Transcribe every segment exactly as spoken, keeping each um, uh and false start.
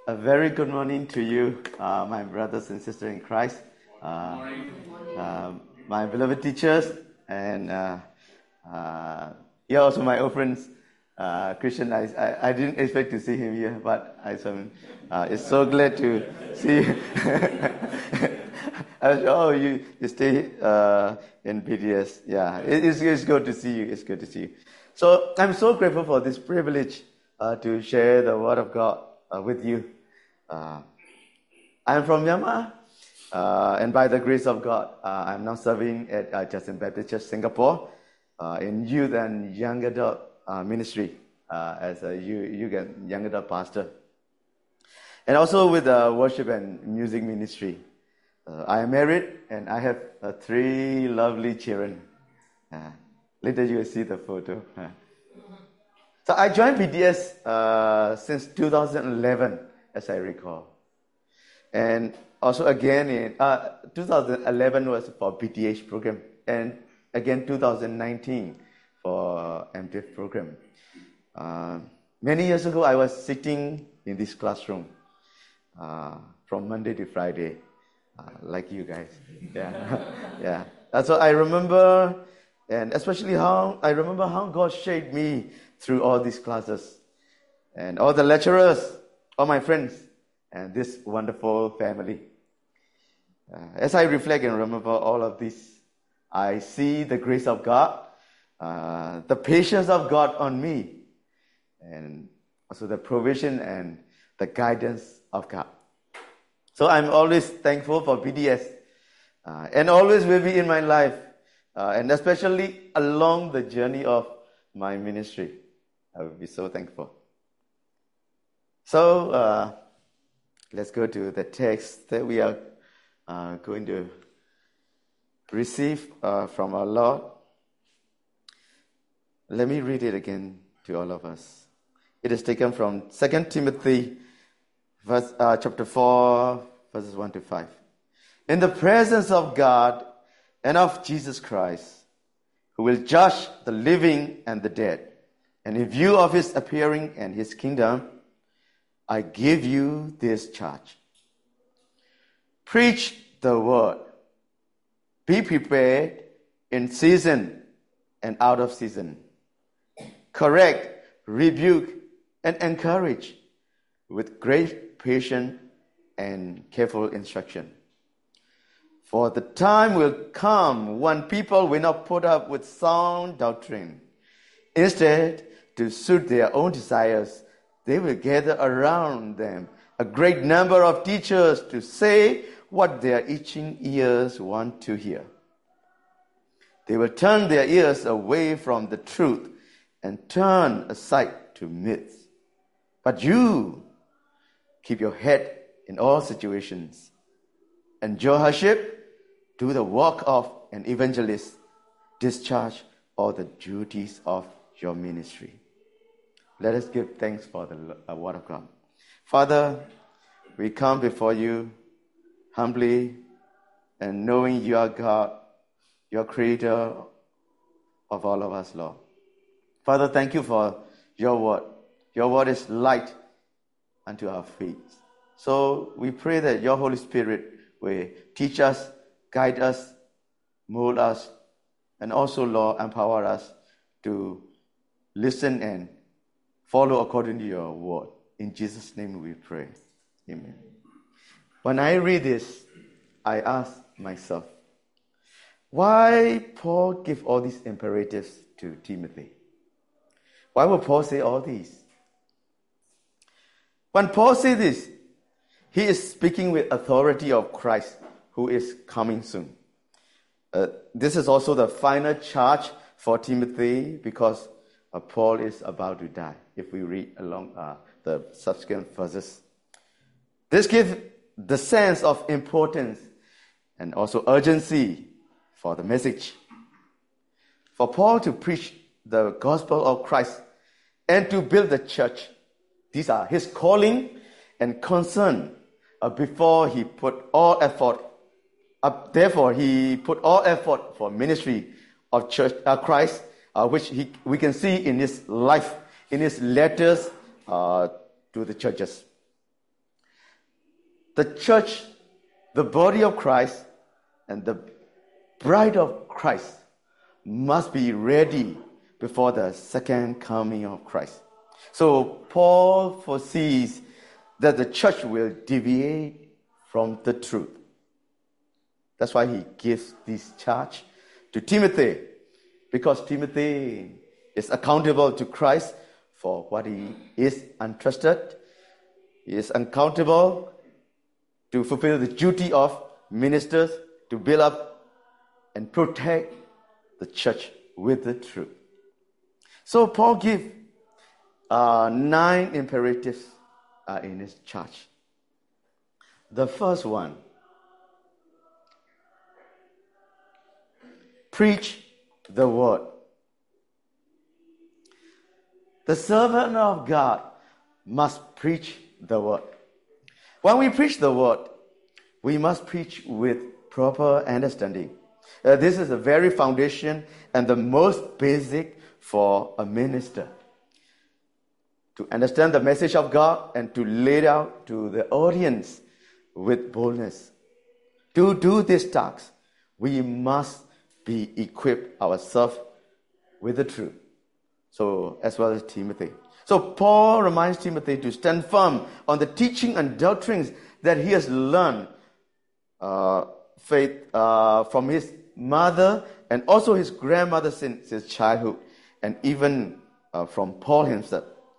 A very good morning to you, uh, my brothers and sisters in Christ, uh, uh, my beloved teachers, and uh, uh, you're also my old friends. Uh, Christian, I, I, I didn't expect to see him here, but I saw him. Uh, it's so glad to see you. I was, oh, you, you stay uh, in B D S. Yeah, it, it's, it's good to see you. It's good to see you. So I'm so grateful for this privilege uh, to share the Word of God uh, with you. Uh, I'm from Myanmar, uh, and by the grace of God, uh, I'm now serving at uh, Justin Baptist Church, Singapore, uh, in youth and young adult uh, ministry uh, as a youth and young adult pastor, and also with the worship and music ministry. Uh, I am married, and I have uh, three lovely children. Uh, later you will see the photo. Uh, so I joined B D S uh, since two thousand eleven. As I recall. And also again in uh, two thousand eleven was for B T H program, and again two thousand nineteen for M T F program. Uh, many years ago, I was sitting in this classroom uh, from Monday to Friday, uh, like you guys. Yeah, yeah. That's what I remember, and especially how I remember how God shaped me through all these classes, and all the lecturers, all my friends, and this wonderful family. Uh, as I reflect and remember all of this, I see the grace of God, uh, the patience of God on me, and also the provision and the guidance of God. So I'm always thankful for B D S, uh, and always will be in my life, uh, and especially along the journey of my ministry. I will be so thankful. So, uh, let's go to the text that we are uh, going to receive uh, from our Lord. Let me read it again to all of us. It is taken from Second Timothy verse, uh, chapter four, verses one to five. In the presence of God and of Jesus Christ, who will judge the living and the dead, and in view of his appearing and his kingdom, I give you this charge. Preach the word. Be prepared in season and out of season. Correct, rebuke, and encourage with great patience and careful instruction. For the time will come when people will not put up with sound doctrine. Instead, to suit their own desires, they will gather around them a great number of teachers to say what their itching ears want to hear. They will turn their ears away from the truth and turn aside to myths. But you keep your head in all situations. Endure hardship, do the work of an evangelist, discharge all the duties of your ministry. Let us give thanks for the uh, word of God. Father, we come before you humbly and knowing you are God, your creator of all of us, Lord. Father, thank you for your word. Your word is light unto our feet. So we pray that your Holy Spirit will teach us, guide us, mold us, and also, Lord, empower us to listen and follow according to your word. In Jesus' name we pray. Amen. When I read this, I ask myself, why Paul give all these imperatives to Timothy? Why would Paul say all these? When Paul says this, he is speaking with authority of Christ, who is coming soon. Uh, this is also the final charge for Timothy, because uh, Paul is about to die, if we read along uh, the subsequent verses. This gives the sense of importance and also urgency for the message. For Paul to preach the gospel of Christ and to build the church, these are his calling and concern uh, before he put all effort. Uh, therefore, he put all effort for ministry of church uh, Christ, uh, which he, we can see in his life, in his letters uh, to the churches. the church, the body of Christ, and the bride of Christ must be ready before the second coming of Christ. So Paul foresees that the church will deviate from the truth. That's why he gives this charge to Timothy, because Timothy is accountable to Christ for what he is entrusted. He is accountable to fulfill the duty of ministers to build up and protect the church with the truth. So Paul gives uh, nine imperatives uh, in his charge. The first one, preach the word. The servant of God must preach the word. When we preach the word, we must preach with proper understanding. Uh, this is the very foundation and the most basic for a minister. To understand the message of God and to lay it out to the audience with boldness. To do this task, we must be equipped ourselves with the truth. So, as well as Timothy. So, Paul reminds Timothy to stand firm on the teaching and doctrines that he has learned uh, faith uh, from his mother and also his grandmother since his childhood, and even uh, from Paul himself.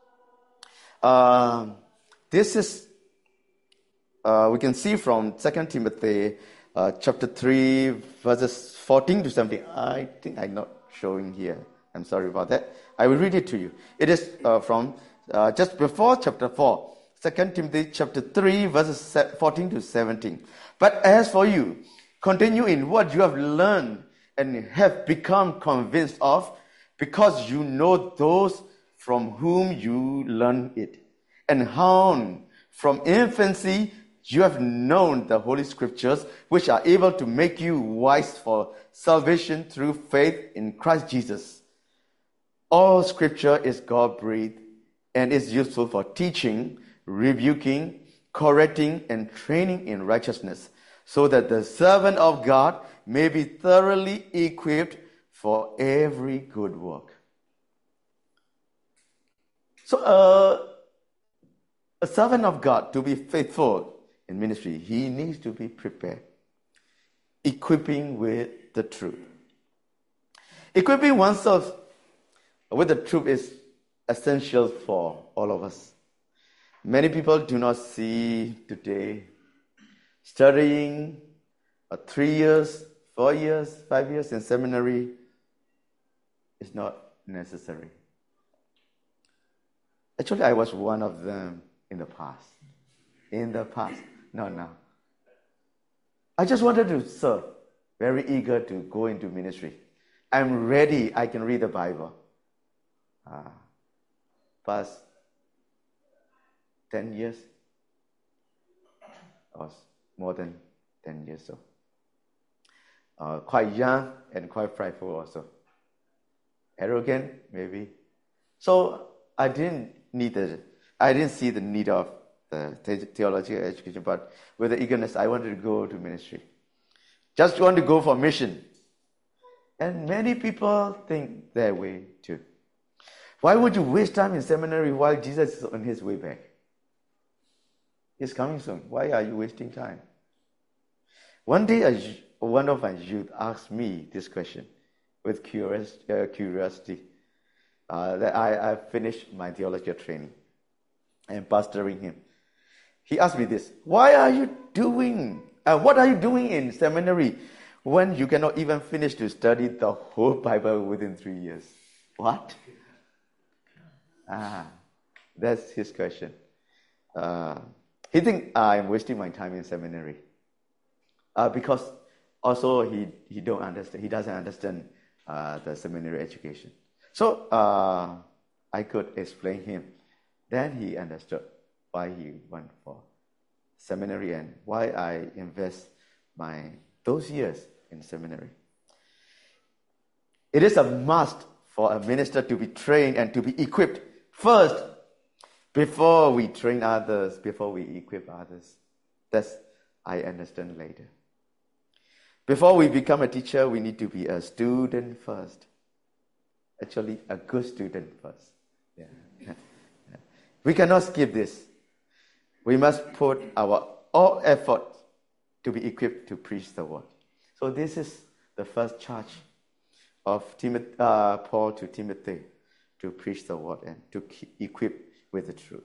Uh, this is, uh, we can see from Second Timothy uh, chapter three, verses fourteen to seventeen. I think I'm not showing here. I'm sorry about that. I will read it to you. It is uh, from uh, just before chapter four, Second Timothy chapter three, verses fourteen to seventeen. But as for you, continue in what you have learned and have become convinced of, because you know those from whom you learned it, and how from infancy you have known the Holy Scriptures, which are able to make you wise for salvation through faith in Christ Jesus. All Scripture is God-breathed and is useful for teaching, rebuking, correcting, and training in righteousness, so that the servant of God may be thoroughly equipped for every good work. So, uh, a servant of God, to be faithful in ministry, he needs to be prepared, equipping with the truth. Equipping oneself with the truth is essential for all of us. Many people do not see today studying uh, three years, four years, five years in seminary is not necessary. Actually, I was one of them in the past. In the past, not now. I just wanted to serve, very eager to go into ministry. I'm ready, I can read the Bible. Uh, past ten years, or more than ten years so. Uh, quite young and quite prideful also. Arrogant, maybe. So I didn't need the, I didn't see the need of the theological education, but with the eagerness, I wanted to go to ministry. Just want to go for mission. And many people think that way too. Why would you waste time in seminary while Jesus is on his way back? He's coming soon. Why are you wasting time? One day, a, one of my youth asked me this question with curious, uh, curiosity. Uh, that I, I finished my theological training and pastoring him. He asked me this: Why are you doing? Uh, what are you doing in seminary when you cannot even finish to study the whole Bible within three years? What? Ah, that's his question. Uh, he thinks I'm wasting my time in seminary uh, because also he he don't understand. He doesn't understand uh, the seminary education. So uh, I could explain him. Then he understood why he went for seminary and why I invest my those years in seminary. It is a must for a minister to be trained and to be equipped first before we train others, before we equip others. That's, I understand later. Before we become a teacher, we need to be a student first. Actually, a good student first. Yeah. We cannot skip this. We must put our all effort to be equipped to preach the word. So this is the first charge of Timothy, uh, Paul to Timothy, to preach the word and to keep equipped with the truth.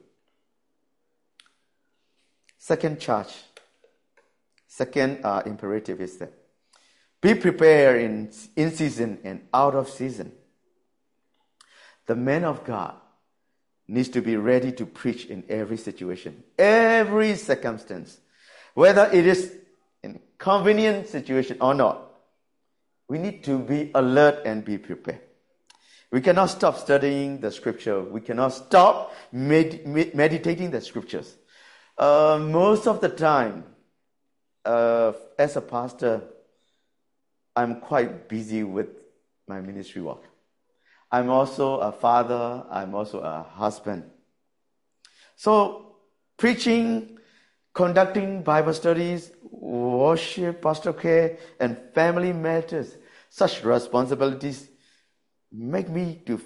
Second charge, second uh, imperative is that be prepared in, in season and out of season. The man of God needs to be ready to preach in every situation, every circumstance, whether it is in a convenient situation or not. We need to be alert and be prepared. We cannot stop studying the scripture. We cannot stop med- med- meditating the scriptures. Uh, most of the time, uh, as a pastor, I'm quite busy with my ministry work. I'm also a father. I'm also a husband. So, preaching, conducting Bible studies, worship, pastoral care, and family matters, such responsibilities make me to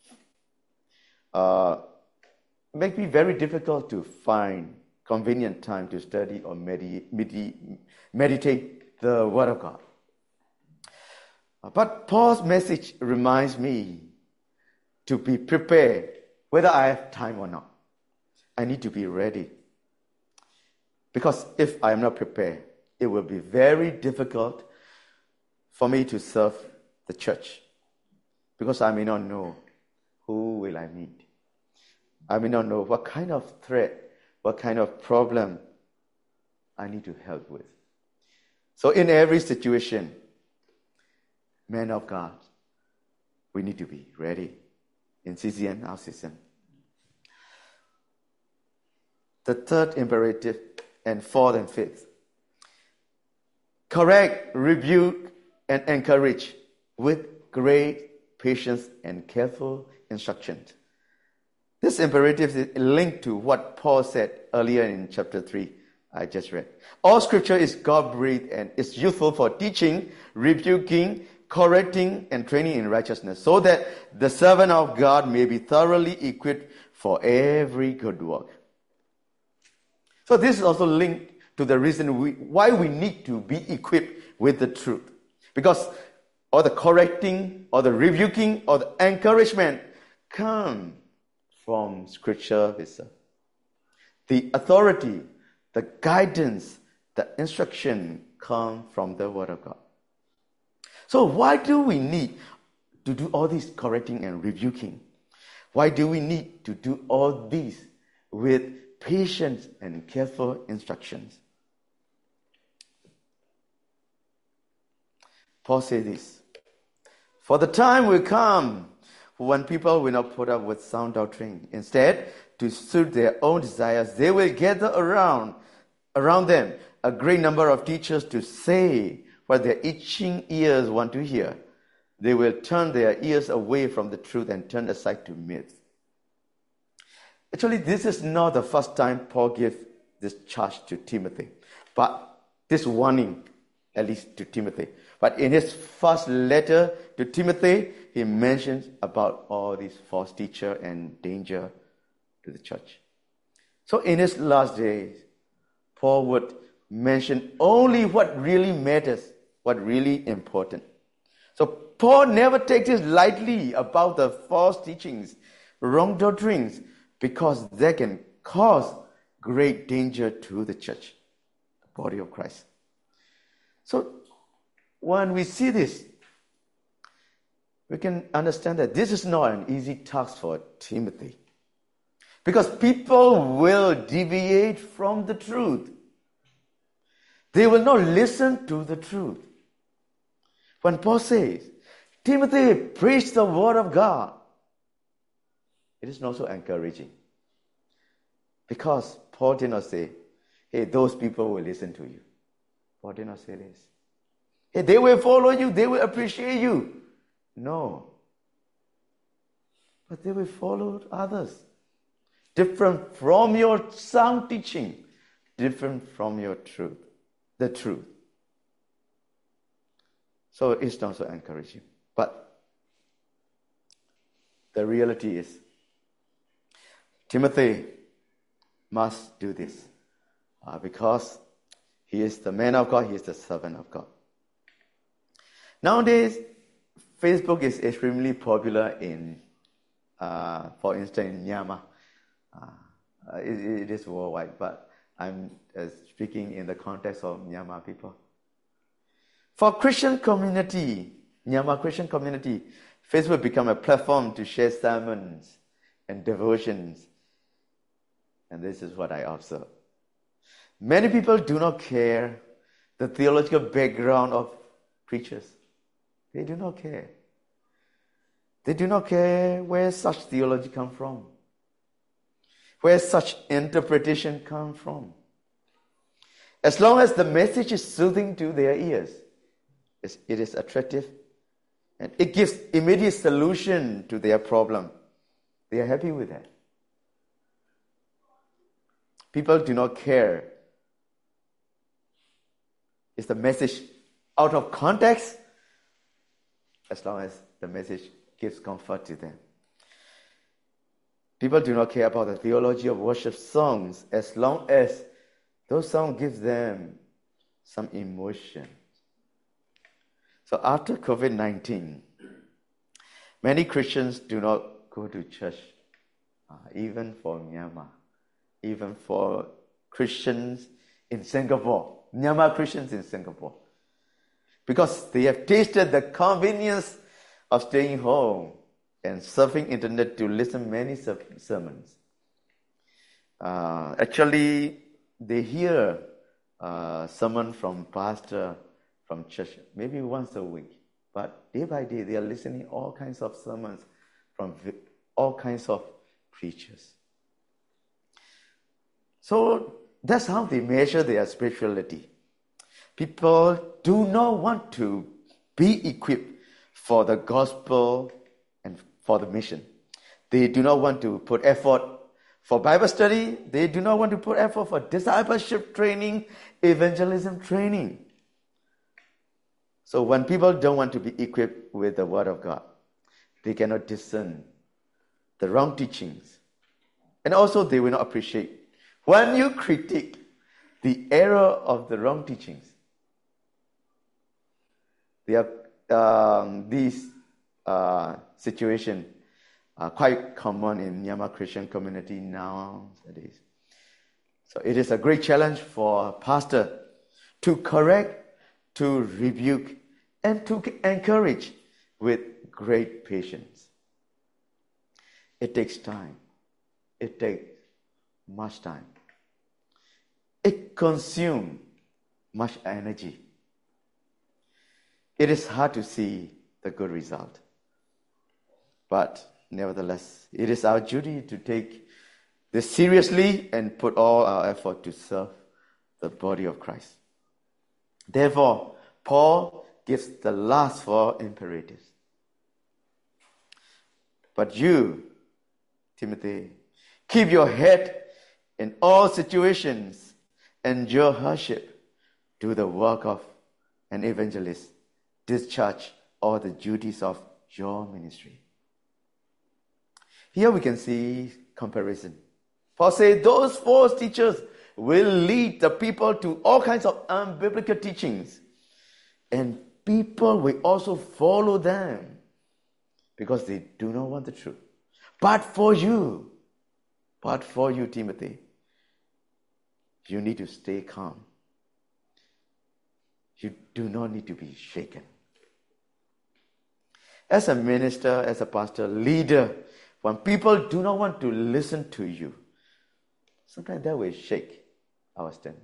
uh, make me very difficult to find convenient time to study or medi- medi- meditate the Word of God. But Paul's message reminds me to be prepared, whether I have time or not. I need to be ready. Because if I am not prepared, it will be very difficult for me to serve the church. Because I may not know who will I meet. I may not know what kind of threat, what kind of problem I need to help with. So in every situation, men of God, we need to be ready in season and out season. The third imperative and fourth and fifth. Correct, rebuke, and encourage with great patience and careful instruction. This imperative is linked to what Paul said earlier in chapter three, I just read. All scripture is God-breathed and is useful for teaching, rebuking, correcting, and training in righteousness, so that the servant of God may be thoroughly equipped for every good work. So this is also linked to the reason we, why we need to be equipped with the truth. Because all the correcting, or the rebuking, or the encouragement come from Scripture itself. The authority, the guidance, the instruction come from the Word of God. So why do we need to do all this correcting and rebuking? Why do we need to do all this with patience and careful instructions? Paul says this: for the time will come when people will not put up with sound doctrine. Instead, to suit their own desires, they will gather around, around them a great number of teachers to say what their itching ears want to hear. They will turn their ears away from the truth and turn aside to myths. Actually, this is not the first time Paul gave this charge to Timothy, but this warning, at least to Timothy. But in his first letter to Timothy, he mentions about all these false teachers and danger to the church. So in his last days, Paul would mention only what really matters, what really important. So Paul never takes it lightly about the false teachings, wrong doctrines, because they can cause great danger to the church, the body of Christ. So when we see this, we can understand that this is not an easy task for Timothy. Because people will deviate from the truth. They will not listen to the truth. When Paul says, Timothy, preach the word of God, it is not so encouraging. Because Paul did not say, hey, those people will listen to you. Paul did not say this. Hey, they will follow you, they will appreciate you. No. But they will follow others. Different from your sound teaching. different from your truth, the truth. So it's not so encouraging. But the reality is, Timothy must do this uh, because he is the man of God, he is the servant of God. Nowadays, Facebook is extremely popular in, uh, for instance, in Myanmar. Uh, it, it is worldwide, but I'm uh, speaking in the context of Myanmar people. For Christian community, Myanmar Christian community, Facebook become a platform to share sermons and devotions. And this is what I observe. Many people do not care the theological background of preachers. They do not care. They do not care where such theology comes from, where such interpretation comes from. As long as the message is soothing to their ears, it is attractive, and it gives immediate solution to their problem, they are happy with that. People do not care. Is the message out of context? As long as the message gives comfort to them. People do not care about the theology of worship songs as long as those songs give them some emotion. So after covid nineteen, many Christians do not go to church, uh, even for Myanmar, even for Christians in Singapore, Myanmar Christians in Singapore, because they have tasted the convenience of staying home and surfing internet to listen many sermons. Uh, actually, they hear uh, sermon from pastor from church maybe once a week, but day by day they are listening all kinds of sermons from all kinds of preachers. So that's how they measure their spirituality. People do not want to be equipped for the gospel and for the mission. They do not want to put effort for Bible study. They do not want to put effort for discipleship training, evangelism training. So when people don't want to be equipped with the Word of God, they cannot discern the wrong teachings. And also they will not appreciate when you critique the error of the wrong teachings. There are um, these uh, situations are quite common in Myanmar Christian community nowadays. So it is a great challenge for a pastor to correct, to rebuke, and to encourage with great patience. It takes time. It takes much time. It consumes much energy. It is hard to see the good result. But nevertheless, it is our duty to take this seriously and put all our effort to serve the body of Christ. Therefore, Paul gives the last four imperatives. But you, Timothy, keep your head in all situations, endure hardship, do the work of an evangelist, discharge all the duties of your ministry. Here we can see comparison. Paul says those false teachers will lead the people to all kinds of unbiblical teachings. And people will also follow them because they do not want the truth. But for you, but for you, Timothy, you need to stay calm. You do not need to be shaken. As a minister, as a pastor, leader, when people do not want to listen to you, sometimes that will shake our stand.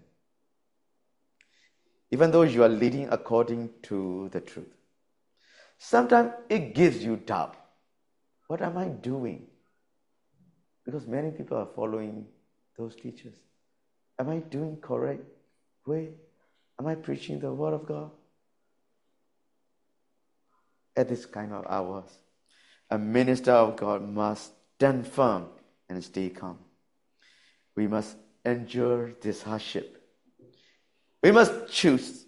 Even though you are leading according to the truth, sometimes it gives you doubt. What am I doing? Because many people are following those teachers. Am I doing correct way? Am I preaching the Word of God? At this kind of hours, a minister of God must stand firm and stay calm. We must endure this hardship. We must choose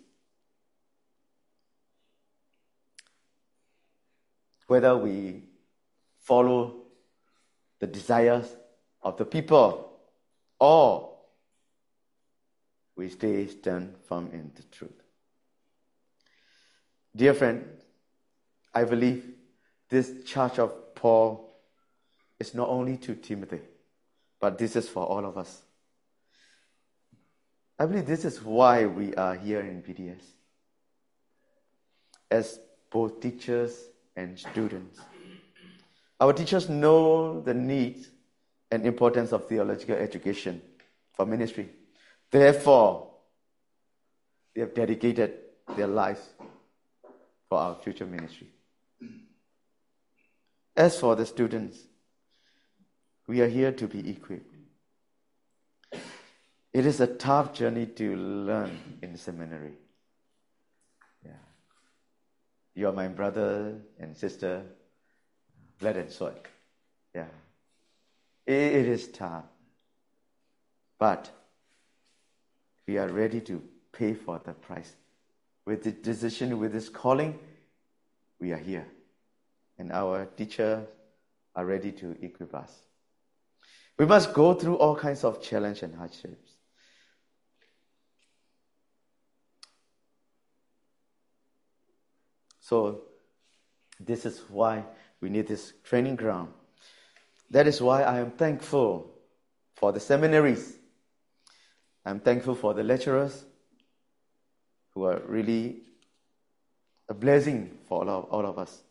whether we follow the desires of the people or we stay stand firm in the truth. Dear friend, I believe this charge of Paul is not only to Timothy, but this is for all of us. I believe this is why we are here in B D S, as both teachers and students. Our teachers know the need and importance of theological education for ministry. Therefore, they have dedicated their lives for our future ministry. As for the students, we are here to be equipped. It is a tough journey to learn in seminary. Yeah. You are my brother and sister, blood and soil. Yeah. It, it is tough. But we are ready to pay for the price. With the decision, with this calling, we are here. And our teachers are ready to equip us. We must go through all kinds of challenge and hardships. So, this is why we need this training ground. That is why I am thankful for the seminaries. I'm thankful for the lecturers who are really a blessing for all of, all of us.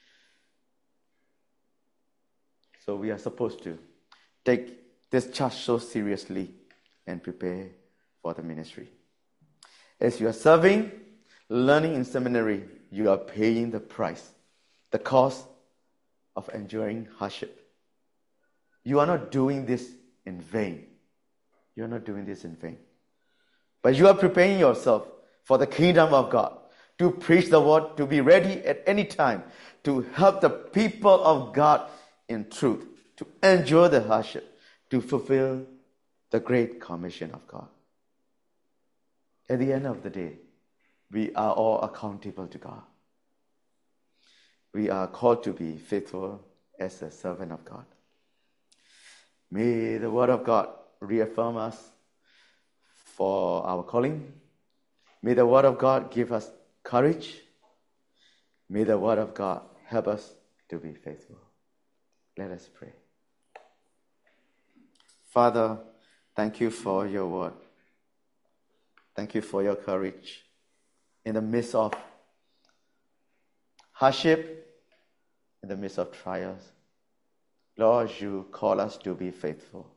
So we are supposed to take this charge so seriously and prepare for the ministry. As you are serving, learning in seminary, you are paying the price, the cost of enduring hardship. You are not doing this in vain. You are not doing this in vain. But you are preparing yourself for the kingdom of God, to preach the word, to be ready at any time, to help the people of God in truth, to endure the hardship, to fulfill the great commission of God. At the end of the day, we are all accountable to God. We are called to be faithful as a servant of God. May the word of God reaffirm us for our calling. May the word of God give us courage. May the word of God help us to be faithful. Let us pray. Father, thank you for your word. Thank you for your courage in the midst of hardship, in the midst of trials. Lord, you call us to be faithful.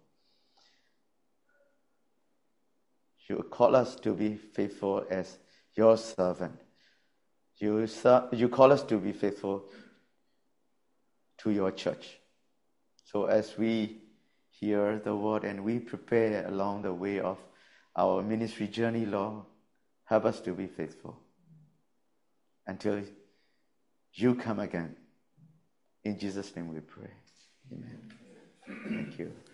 You call us to be faithful as your servant. You, you call us to be faithful to your church. So as we hear the word and we prepare along the way of our ministry journey, Lord, help us to be faithful until you come again. In Jesus' name we pray. Amen. Thank you.